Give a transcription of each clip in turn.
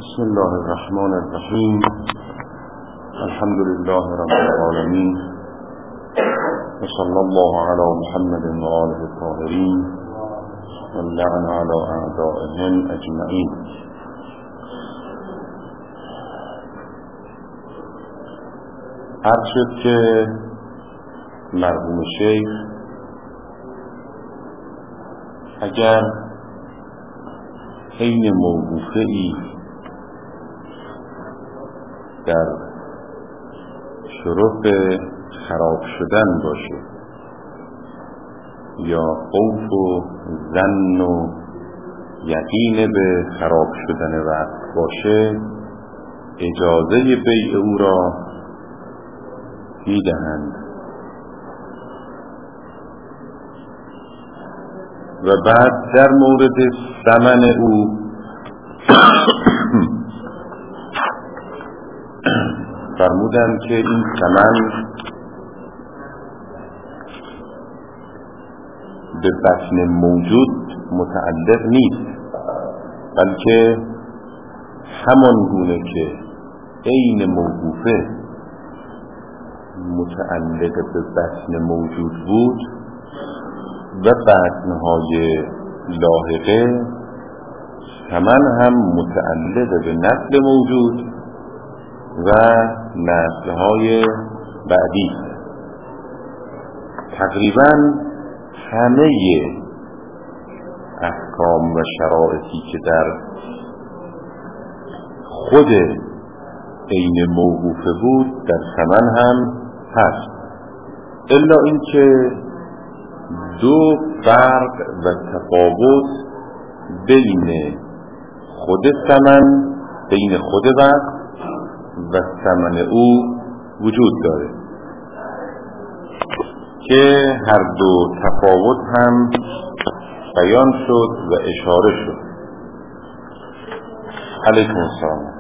بسم الله الرحمن الرحیم. الحمد لله رب العالمین و صلی الله علی محمد و آله الطاهرین و اللعن علی اعدائهم اجمعین. عرض شد که مرحوم شیخ اگر حین موقوفه‌ای در شرف خراب شدن باشه یا خوف و ظن و یقین به خراب شدن وقت باشه، اجازه بیع او را میدهند و بعد در مورد ثمن او فرمودند که این ثمن به بطن موجود متعلق نیست، بلکه همان گونه که عین موقوفه متعلق به بطن موجود بود و بطنهای لاحقه، ثمن هم متعلق به نسل موجود و نسل‌های بعدی. تقریباً همه احکام و شرایطی که در خود عین موقوفه بود در ثمن هم هست، الا اینکه دو فرق و تفاوت بین خود ثمن، بین خود وقت و ثمن او وجود داره که هر دو تفاوت هم بیان شد و اشاره شد. علیکم السلام.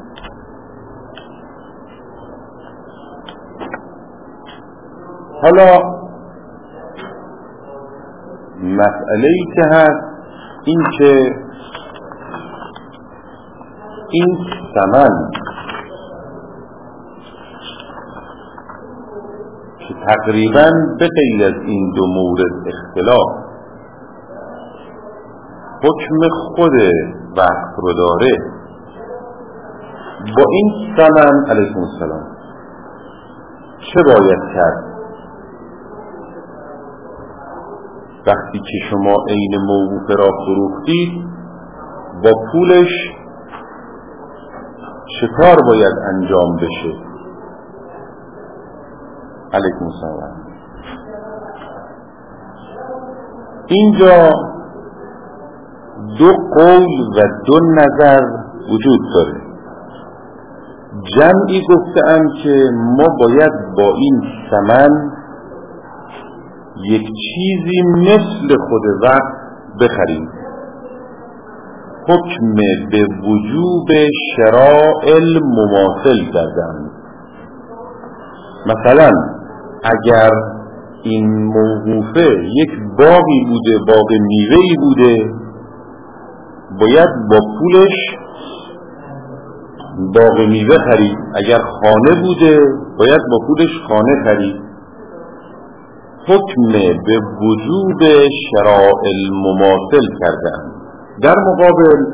حالا مسئله‌ای که هست این که این ثمن که تقریباً به غیر از این دو مورد اختلاف حکم خود وقت رو داره، با این ثمن علیکم السلام چه باید کرد؟ وقتی که شما عین موقوفه را فروختید، با پولش چه کار باید انجام بشه؟ علیکم السلام. اینجا دو قول و دو نظر وجود داره. جمعی گفتند که ما باید با این ثمن یک چیزی مثل خود وقت بخریم، حکم به وجوب شراء المماثل کردند. مثلا اگر این موقوفه یک باغی بوده، باغ میوه‌ای بوده، باید با پولش باغ میوه خرید. اگر خانه بوده باید با پولش خانه خرید. حکم به وجوب شراء المماثل کردند. در مقابل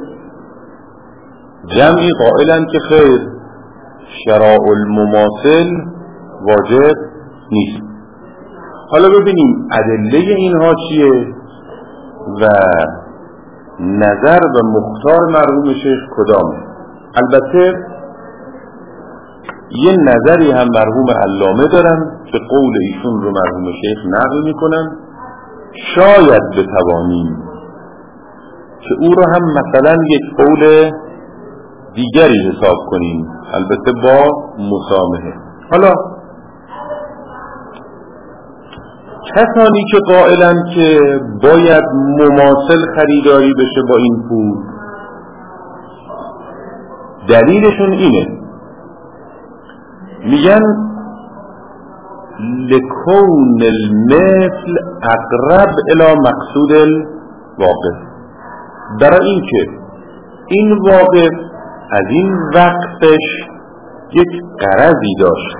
جمعی قائلند که خیر، شراء المماثل واجب نیست. حالا ببینیم ادله اینها چیه و نظر و مختار مرحوم شیخ کدامه. البته یه نظری هم مرحوم علامه دارن که قول ایشون رو مرحوم شیخ نقل میکنن، شاید بتوانیم که او رو هم مثلا یک قول دیگری حساب کنیم، البته با مسامحه. حالا کسانی که قائلن که باید مماثل خریداری بشه با این پول، دلیلشون اینه، میگن لکون المثل اقرب الی مقصود الواقع، برای این که این واقع از این وقفش یک غرضی داشت.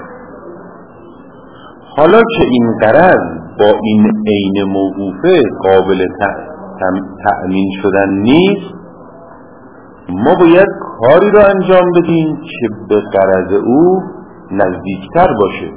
حالا که این غرض با این عین موقوفه قابل تأمین شدن نیست، ما باید کاری را انجام بدیم که به غرض او نزدیکتر باشه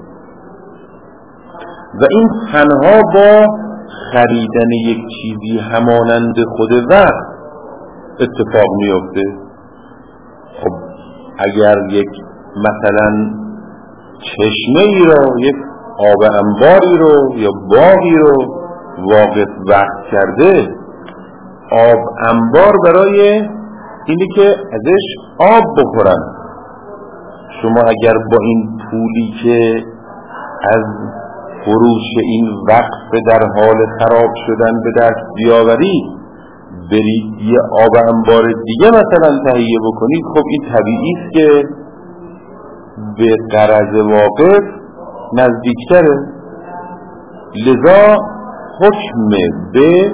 و این تنها با خریدن یک چیزی همانند خود وقت اتفاق میفته. خب اگر یک مثلا چشمه ای را، یک آب انباری رو یا باغی رو واقف وقت کرده، آب انبار برای اینی که ازش آب بخورن، شما اگر با این پولی که از فروش این وقف در حال خراب شدن به دست بیاورید برید یه آب انبار دیگه مثلا تهیه بکنید، خب این طبیعی است که به غرض واقف نزدیکتره. لذا حکم به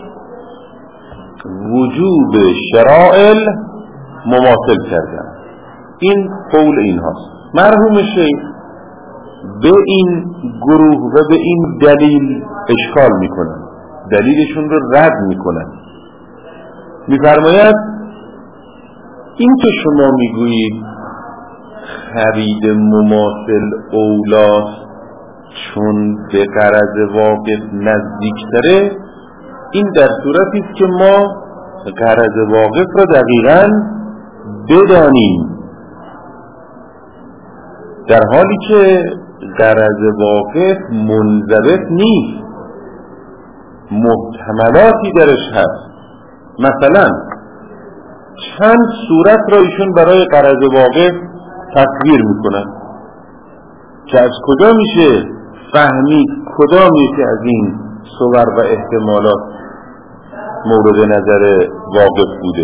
وجوب شرائع مماثل کردن. این قول این هاست. مرحوم شیخ به این گروه و به این دلیل اشکال میکنن، دلیلشون رو رد میکنن. میفرماید این که شما میگویید خرید مماثل اولاست چون به غرض واقف نزدیکتره، این در صورتی است که ما غرض واقف را دقیقاً بدانیم، در حالی که غرض واقف منضبط نیست، محتملاتی درش هست. مثلا چند صورت را ایشون برای غرض واقف تصویر میکنن که از کجا میشه فهمید کدام یکی از این صور و احتمالات مورد نظر واقف بوده.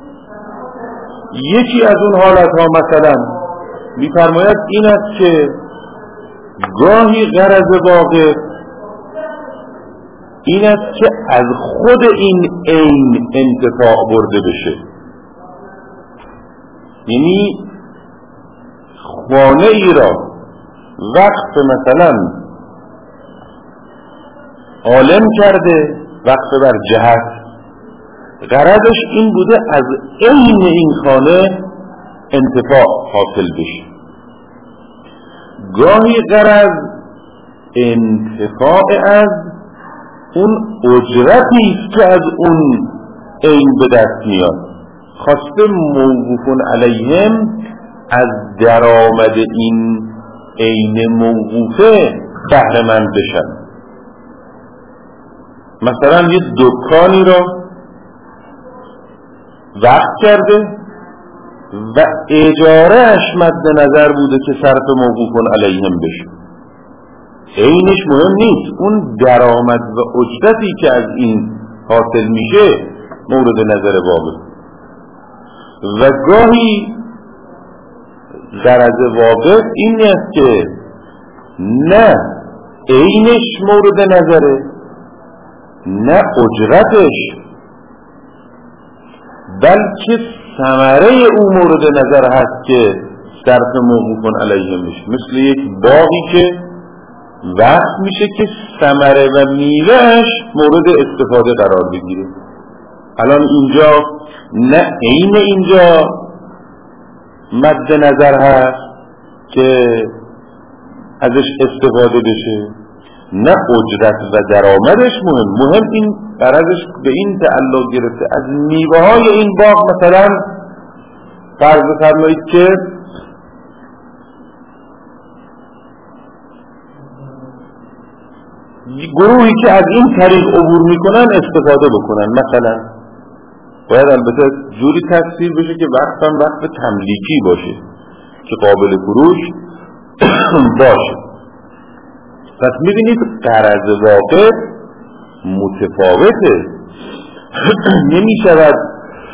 یکی از اون حالت ها مثلا میفرماید این است که گاهی غرض واقف این است که از خود این عین انتفاع برده بشه، یعنی خانه ای را وقف مثلا عالم کرده، وقف بر جهت، غرضش این بوده از عین این خانه انتفاع حاصل بشه. گاهی غرض انتفاع از اون اجرتی است که از اون عین به دست میاد، خواسته موقوفون علیهم از درآمد این عین موقوفه بهره مند بشن. مثلا یه دکانی را وقف کرده و اجارهش مد نظر بوده که صرف موقوفون علیهم بشه، عینش مهم نیست، اون درآمد و اجرتی که از این حاصل میشه مورد نظر واقف. و گاهی غرض واقف این است که نه عینش مورد نظره نه اجرتش، بلکه ثمره او مورد نظر هست که صرف موقوفون علیهم بشه. مثل یک باغی که وقت میشه که ثمره و میوهش مورد استفاده قرار بگیره. الان اینجا نه عین اینجا مد نظر هست که ازش استفاده بشه نه اجرت و درآمدش مهم این غرضش به این تعلق گرفته از میوه های این باغ. مثلا فرض فرمایید که گروهی که از این طریق عبور میکنن استفاده بکنن، مثلا باید البته جوری تفسیر بشه که وقت هم وقت تملیکی باشه که قابل فروش باشه. پس میبینید غرض واقع متفاوته، نمیشود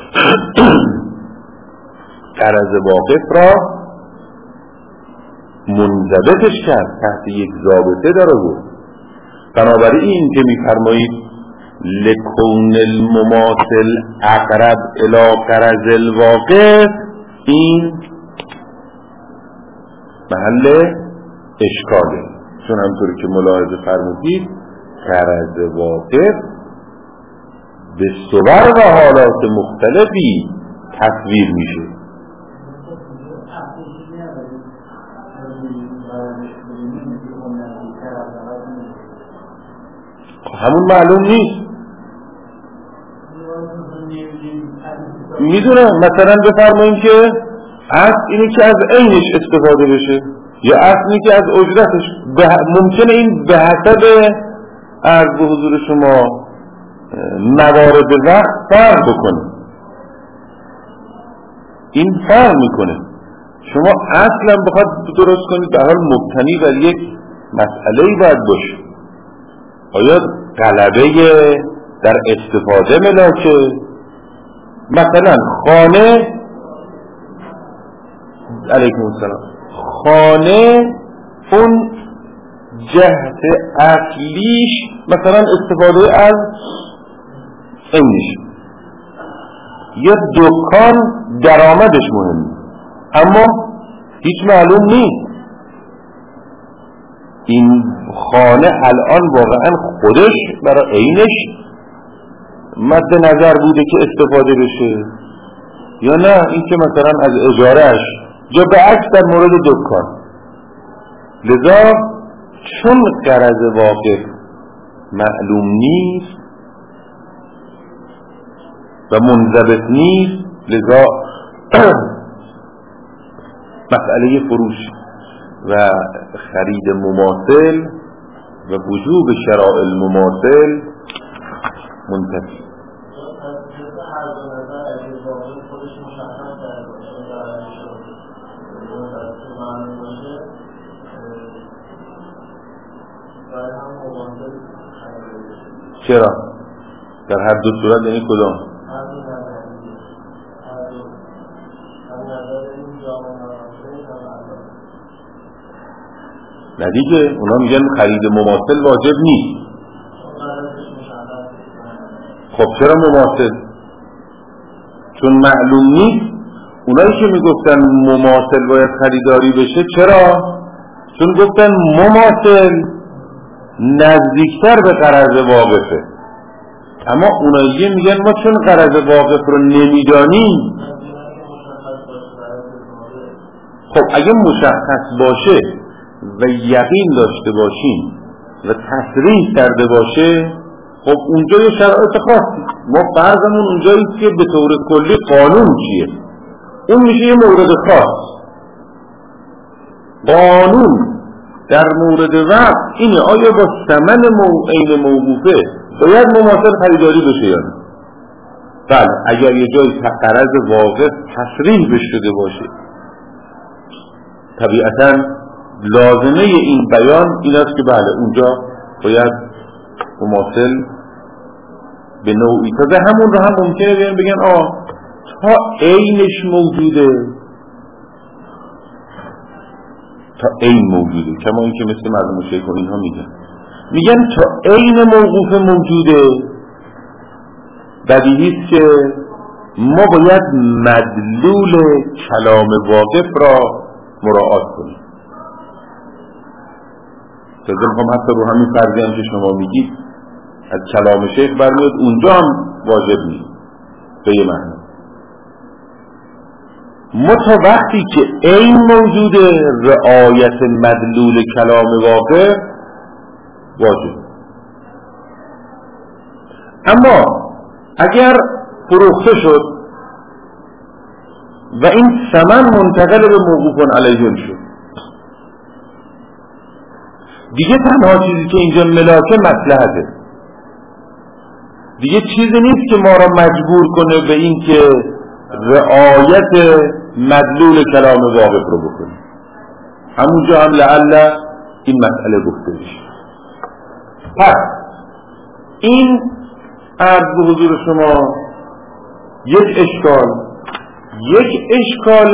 غرض واقف را منضبطش کرد، تحت یک ضابطه در آورد. بنابراین این که میفرمایید لکون المماثل اقرب الی غرض الواقف، این محل اشکاله، چون همطوری که ملاحظه فرمودید غرض واقف به صور و حالات مختلفی تصویر میشه. همون معلوم نیست. میدونم مثلا بفرماییم که اصل اینه که از عینش استفاده بشه یا اصل اینه که از اجرتش ممکنه این به حسب عرض به حضور شما موارد وقت فرق بکنه. این فرق میکنه. شما اصلا بخواد درست کنید به حال مبتنی بر یک مسئله‌ای باید باشه. آیا غلبه در استفاده ملاکه؟ مثلا خانه، علیکم السلام، خانه اون جهت اصلیش مثلا استفاده از اینش، یا دکان درآمدش مهمه اما هیچ معلوم نیست این خانه الان واقعا خودش برای عینش مد نظر بوده که استفاده بشه یا نه این که مثلا از اجارهش، یا به عکس در مورد دکان. لذا چون غرض واقف معلوم نیست و منضبط نیست، لذا مسئله فروش و خرید مماثل و وجوب شراء المماثل منتفی. چرا؟ در هر دو صورت یعنی کدام؟ نه دیگه اونا میگن خرید مماثل واجب نیست. خب چرا مماثل؟ چون معلوم نیست. اونایی که میگفتن مماثل باید خریداری بشه چرا؟ چون گفتن مماثل نزدیکتر به غرض واقفه، اما اونایی میگن ما چون غرض واقف رو نمیدانیم. خب اگه مشخص باشه و یقین داشته باشیم و تصریح کرده باشه، خب اونجا یه شرایط خاصی، ما فرضمون اونجایی که به طور کلی قانون چیه، اون میشه یه مورد خاص. قانون در مورد وقت اینه آیا با ثمن عین موقوفه باید مماثل خریداری بشه یا نه؟ بله اگر یه جایی غرض واقف تصریح بشده باشه، طبیعتاً لازمه این بیان این است که بله اونجا باید مماثل به نوعی، تازه همون رو هم ممکنه بگن تا عینش موجوده، تا عین موجوده، کما این که مثل مردم شیخ و اینها میگن تا عین موقوف موجوده. بدیهیست که ما باید مدلول کلام واقف را مراعات کنیم. تازه میخوام حتی رو همین فرضی هم که شما میگید از کلام شیخ برمیاد اونجا هم واجب نیست به یه معنی. ما تا وقتی که عین موجوده رعایت مدلول کلام واقع واجب. اما اگر فروخته شد و این ثمن منتقل به موقوف علیهم شد، دیگه تنها چیزی که اینجا ملاکه مصلحته، دیگه چیزی نیست که ما را مجبور کنه به این که رعایت مدلول کلام واقف رو بکنیم. همونجا هم لعل این مسئله گفته بشه. پس این عرض به حضور شما یک اشکال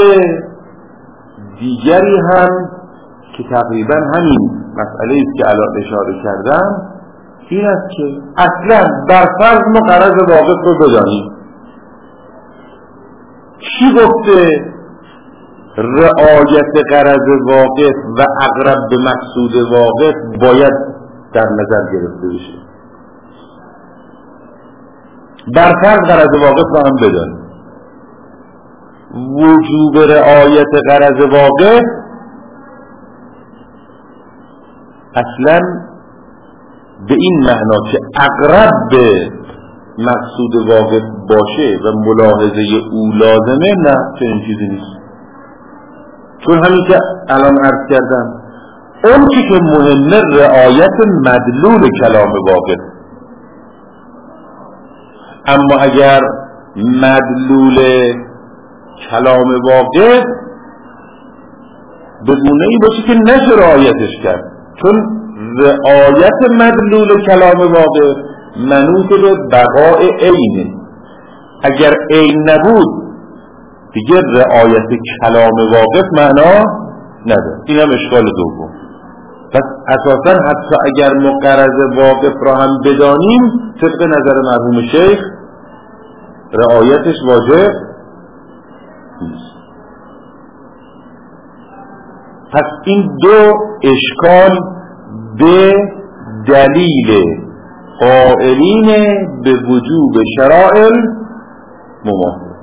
دیگری هم که تقریبا همین مسئله است که الان اشاره کردم این است که اصلا بر فرض ما غرض واقف رو بدانیم. کی گفته رعایت غرض واقف و اقرب به مقصود واقف باید در نظر گرفته بشه. برتر غرض واقف رو هم بدانیم. وجوب رعایت غرض واقف اصلا به این معنا که اقرب به مقصود واقف باشه و ملاحظه او لازمه، نه چنین چیزی نیست. چون همین که الان عرض کردم، اون که مهمه رعایت مدلول کلام واقف. اما اگر مدلول کلام واقف به گونه‌ای باشه که نشه رعایتش کرد، چون رعایت مدلول کلام واقف منوط به بقاء عینه. اگر عین نبود دیگه رعایت کلام واقف معنا نداره. این هم اشکال دوم. پس اساسا حتی اگر ما غرض واقف را هم بدانیم، طبق نظر مرحوم شیخ رعایتش واجب نیست. پس این دو اشکال به دلیل قائلین به وجوب شرائع مماثله.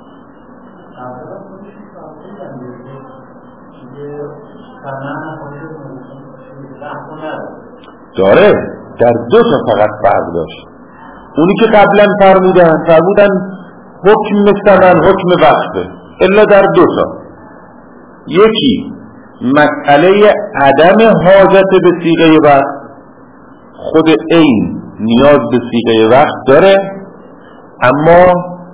داره در دو تا فقط فرق داشت. اونی که قبلا فرمودن حکم ثمن حکم وقفه الا در دو تا. یکی مسئله عدم حاجت به صیغه وقت، خود عین نیاز به صیغه وقت داره اما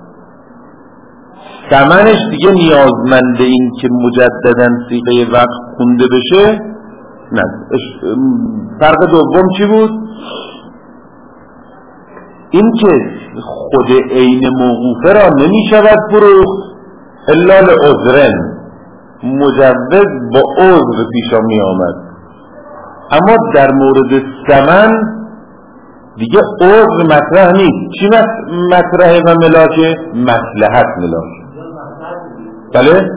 ثمنش دیگه نیازمنده این که مجددا صیغه وقت خونده بشه نه. فرق دوم چی بود؟ این که خود عین موقوفه را نمی شود فروخت الا لعذرن، مجوز با عذر پیشا می آمد. اما در مورد ثمن دیگه عذر مطرح نیست. چی مطرحه و ملاکه؟ مصلحت ملاکه. بله؟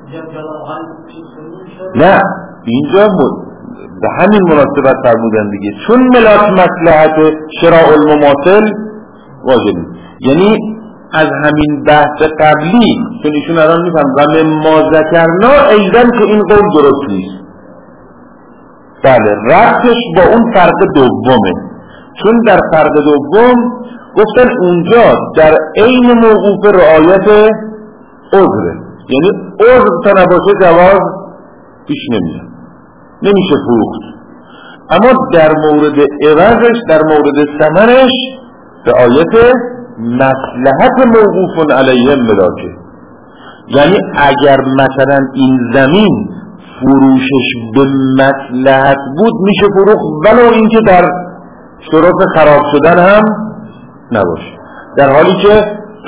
نه اینجا به همین مناسبت فرمودن دیگه، چون ملاک مصلحت شراء المماثل واجب نیست. یعنی از همین بحث قبلی چون ایشون الان میفهم و ما ذکرنا ایدن که این قول درست نیست. بله ربطش با اون فرق دومه، چون در فرق دوم گفتن اونجا در عین موقوف رعایت عذره، یعنی عذر تا نباشه جواز پیش نمیشه فروخت. اما در مورد عوضش، در مورد ثمنش رعایت مصلحت موقوف علیه ملاکه. یعنی اگر مثلا این زمین فروشش به مصلحت بود میشه فروخت ولو اینکه در شرط خراب شدن هم نباشه، در حالی که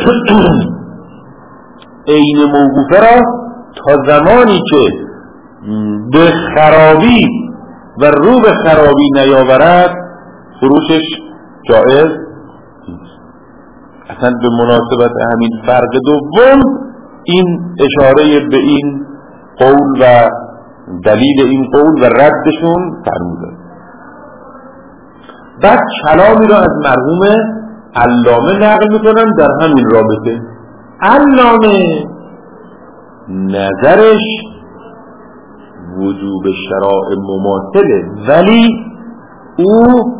عین موقوفه را تا زمانی که به خرابی و رو به خرابی نیاورد فروشش جائز نیست. اصلا به مناسبت همین فرق دوم این اشاره به این قول و دلیل این قول و ردشون فرموده. بعد کلامی را از مرحوم علامه نقل میکنن در همین رابطه. علامه نظرش وجوب شرائع مماثله، ولی او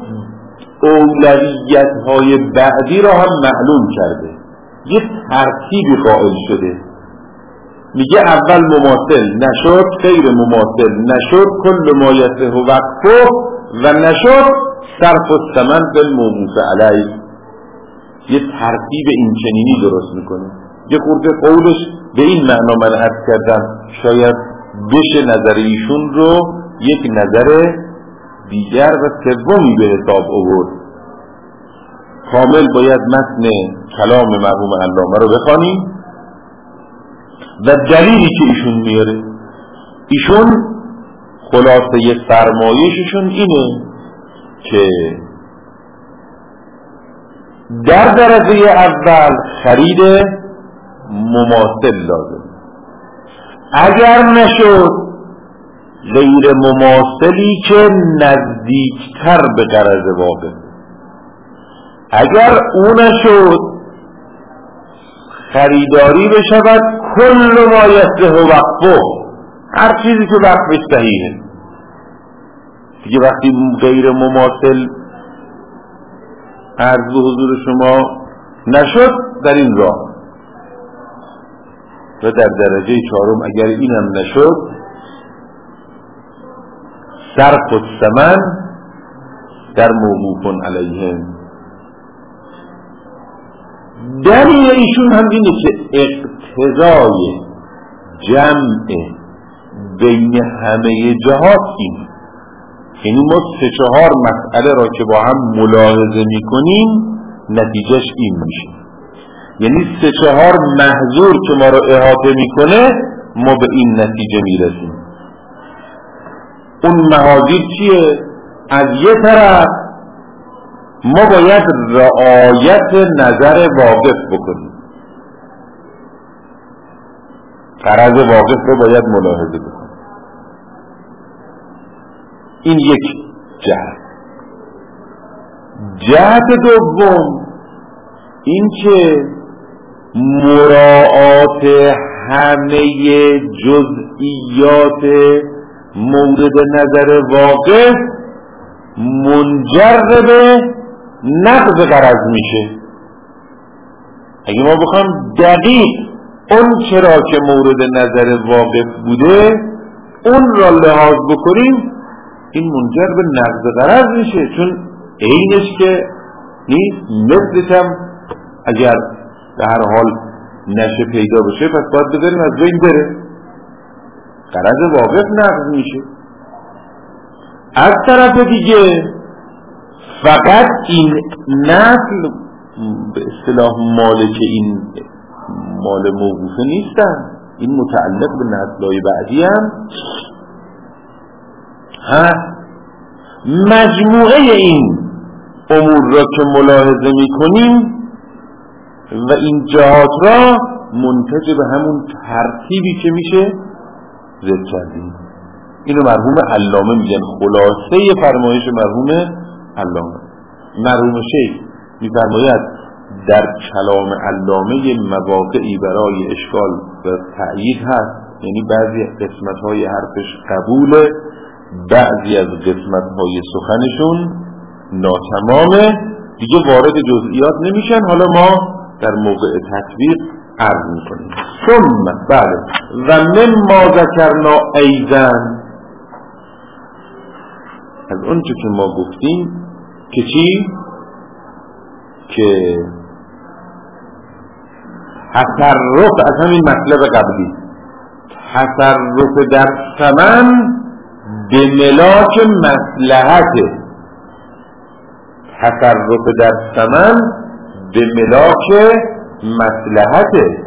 اولویت های بعدی را هم معلوم کرده، یه ترتیبی قائل شده. میگه اول مماثل نشد غیر مماثل نشد کل ما یصح وقفه و نشد صرف الثمن بالموقوف علیه. یه ترتیب این چنینی درست میکنه. یه خورده قولش به این معنا من عرض کردم شاید بشه نظر ایشون رو یک نظر دیگر و سومی به حساب آورد. کامل باید متن کلام مرحوم علامه رو بخوانیم و دلیلی که ایشون میاره. ایشون خلاصه فرمایششون اینه که در درجه اول خرید مماثل لازم، اگر نشد غیر مماثلی که نزدیکتر به غرض واقع، اگر او نشد خریداری بشود کل ما یصح وقفه، هر چیزی که وقفش صحیحه دیگه. وقتی غیر مماثل عرض به حضور شما نشد در این راه و در درجه چهارم اگر اینم نشد صرف الثمن در موقوف علیهم. دلیل ایشون هم اینه که اقتضای جمع بین همه جهات این، یعنی ما 3-4 مسئله را که با هم ملاحظه میکنیم نتیجهش این میشه، یعنی 3-4 محظور که ما را احاطه میکنه ما به این نتیجه میرسیم. اون محاذیر چیه؟ از یه طرف ما باید رعایت نظر واقف بکنیم، غرض واقف رو باید ملاحظه بکنیم، این یک جهت. جهت دوم این که مراعات همه جزئیات مورد نظر واقف منجر به نقض غرض میشه. اگه ما بخوام دقیق اون چرا که مورد نظر واقف بوده اون را لحاظ بکنیم این منجر به نقض غرض میشه، چون اینش که نیست مثلش هم اگر به هر حال نشه پیدا بشه پس باید بذاریم از بین بره، غرض واقف نقض میشه. از طرف دیگه فقط این نسل به اصطلاح مالک این مال موقوفه نیستن، این متعلق به نسل‌های بعدی هم هست. مجموعه این امور را که ملاحظه میکنیم و این جهات را منتج به همون ترتیبی که میشه ذکر کردیم. اینو مرحوم علامه میگن خلاصه فرمایش مرحوم علامه. مرحوم شیخ میفرماید در کلام علامه مواقعی برای اشکال و تأیید هست، یعنی بعضی قسمت‌های حرفش قبوله، بعضی از قسمت‌های سخنشون ناتمامه، دیگه وارد جزئیات نمیشن. حالا ما در موقع تطبیق عرض میکنیم. ثم بله و مما ذکرنا ایضا، از اون چه که ما گفتیم که چی؟ که تصرف از همین مطلب قبلی، تصرف در ثمن به ملاک مصلحته، تصرف در ثمن به ملاک مصلحته.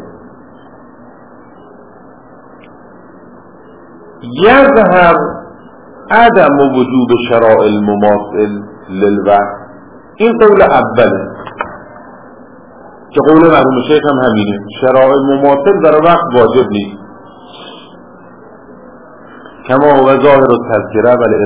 یظهر عدم وجود شرائع المماثل للوقت، این قول اوله که قول مرحوم شیخ هم همینه، شرائع مماثل در وقت واجب نیست، کما هو ظاهر التذکره ولی